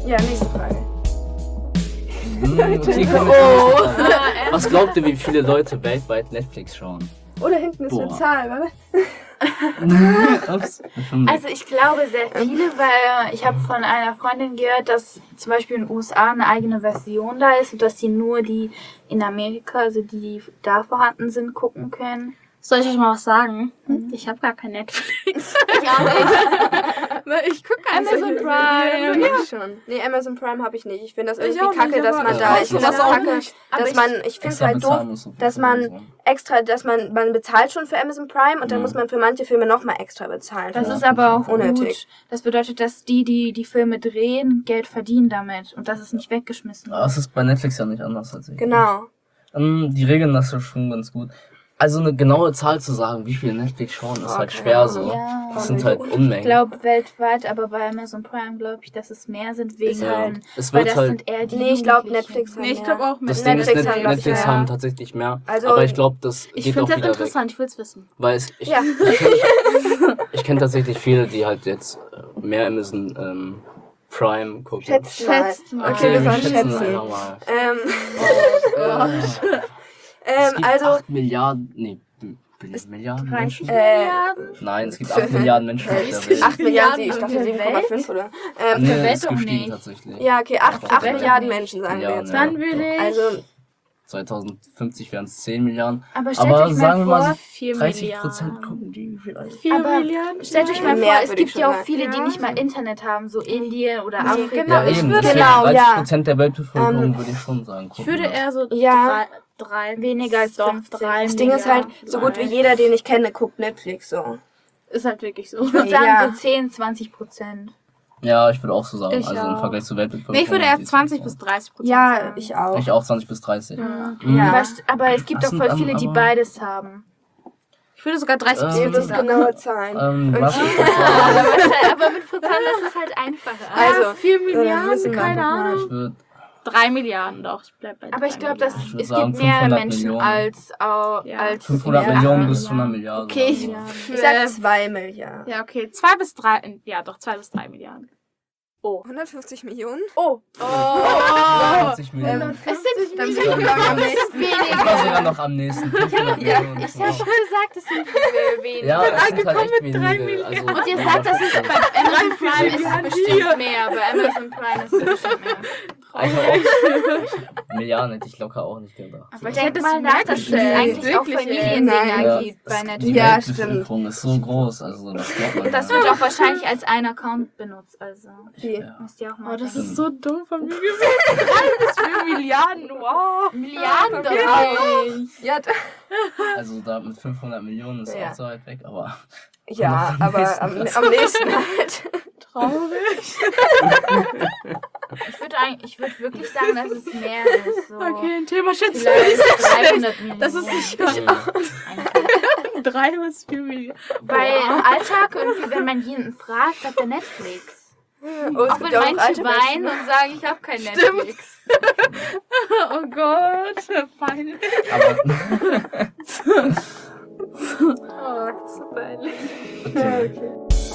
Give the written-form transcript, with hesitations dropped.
Ja, nächste Frage. Was glaubt ihr, wie viele Leute weltweit Netflix schauen? Oder hinten ist eine Zahl, warte. Ups. Also ich glaube sehr viele, weil ich habe von einer Freundin gehört, dass zum Beispiel in den USA eine eigene Version da ist und dass die nur die in Amerika, also die da vorhanden sind, gucken können. Soll ich euch mal was sagen? Ich habe gar kein Netflix. Ich auch nicht. Ich gucke Amazon Prime. Ja, schon. Nee, Amazon Prime habe ich nicht. Ich finde das Ich irgendwie auch kacke, nicht, dass aber man ich da. weiß Ich finde das das auch kacke, nicht. dass man. Ich finde es halt doof, dass man extra, dass man bezahlt schon für Amazon Prime und dann muss man für manche Filme nochmal extra bezahlen. Das ist aber auch unnötig. gut. Das bedeutet, dass die Filme drehen, Geld verdienen damit und das ist nicht weggeschmissen. Aber es ist bei Netflix ja nicht anders als ich. Genau. Die regeln das ja schon ganz gut. Also eine genaue Zahl zu sagen, wie viele Netflix schauen, ist halt keine schwer Ahnung. so. Ja. Das sind halt Ich Unmengen. glaube weltweit, aber bei Amazon Prime glaube ich, dass es mehr sind wegen Ja. halt, Es weil wird das halt, sind eher die Nee, ich glaube Jugendlichen. Netflix hat Nee, ich mehr. glaube auch. das Ding ist, Netflix haben, glaub ich, Netflix ja. haben tatsächlich mehr. Also- Aber ich glaube, das Ich geht auch finde das wieder weg. interessant, ich will es wissen. Weil Ja. ich kenn tatsächlich viele, die halt jetzt mehr Amazon Prime gucken. Schätzt mal. mal. Okay, wir sollen schätzen schätzen. einfach mal. Es gibt Also, 8 Milliarden, Milliarden Menschen? Nein, es gibt 8 Milliarden Menschen auf der Welt. 8 Milliarden, ich dachte 7,5 oder? Nee, Welt ist doch gestiegen nicht. tatsächlich. Ja, okay, 8 Welt Milliarden Menschen sagen wir Ja, jetzt. ja. Dann würde ich Also, 2050 wären es 10 Milliarden. Aber stellt Aber euch sagen wir mal mal, vor, 4 30% Milliarden. gucken die vielleicht. 4 Aber Milliarden? stellt euch mal Mehr vor, es würde ich gibt schon ja auch sagen. viele, die nicht mal Internet haben, so Indien oder Afrika. genau, Ja, ich eben. würde- Deswegen genau, ja. 30% der Weltbevölkerung würde ich schon sagen. Ich würde eher so Ja. drei Weniger als doch, 50. 3 das Ding ist halt, so gut wie jeder, den ich kenne, guckt Netflix so. Ist halt wirklich so. Ich würde sagen Ja. so 10-20%. Ja, ich würde auch so sagen. Ich also im auch. Vergleich zur Weltbevölkerung. Nee, ich würde eher ist es 20 so. bis 30% Ja, sagen. ich auch. Ich auch 20 bis 30. Ja. Aber es gibt Das auch sind voll viele, die aber- beides haben. Ich würde sogar 30 bis Jetzt 40 ist sagen. genaue Zahlen. Was? Aber mit Prozent ist es halt einfacher. Also, 4 müssen Milliarden, wir keine einfach mal- Ahnung. Ich würde 3 Milliarden doch. Ich bleib bei Aber ich 3 glaube, dass Milliarden. würd es sagen gibt mehr 500 Menschen Millionen. als Ja. als 500 mehr. Millionen bis zu einer Milliarde. Okay, ich, oder so. Ich sag 2 Milliarden. ja, okay. 2 bis 3, ja doch, 2 bis 3 Milliarden. Oh. 150 Millionen? Oh. 50 Millionen. Es sind Dann weniger. sind wir am nächsten. Es sind Ich war weniger. sogar noch am nächsten. 500 Millionen. Ich habe schon gesagt, es sind weniger. Ja, das sind halt echt wenige. Also, Und ihr sagt, das ist bei Amazon Prime ist es bestimmt mehr. Bei Amazon Prime ist es bestimmt mehr. Milliarden hätte ich locker auch nicht gedacht. Aber Ich hätte denk es mal nach, dass es gestellt. eigentlich auch Wirklich, Familiendinger Ja, gibt bei die Netflix. Ja, Weltbevölkerung ist so groß, also das glaubt man Das gar wird nicht. auch wahrscheinlich als ein Account benutzt. Also Wie? müsst ihr auch mal Oh, das denken. ist so dumm von mir gewesen. 3 bis 4 Milliarden, wow. Milliarden doch nicht. Ja, Also da mit 500 Millionen ist Ja. auch so weit weg, aber ja, aber am nächsten halt. Traurig. Ich würde wirklich sagen, dass es mehr ist. So Okay, ein Thema schätzen. vielleicht 300 Millionen. Das ist sicher. 3 bis 4 Milliarden. Weil im Alltag irgendwie, wenn man jemanden fragt, sagt er Netflix. Oh, es Auch wenn gibt ja auch manche alte weinen Menschen. und sagen, ich habe kein Netflix. Oh Gott, peinlich. aber Oh, das ist so peinlich. okay.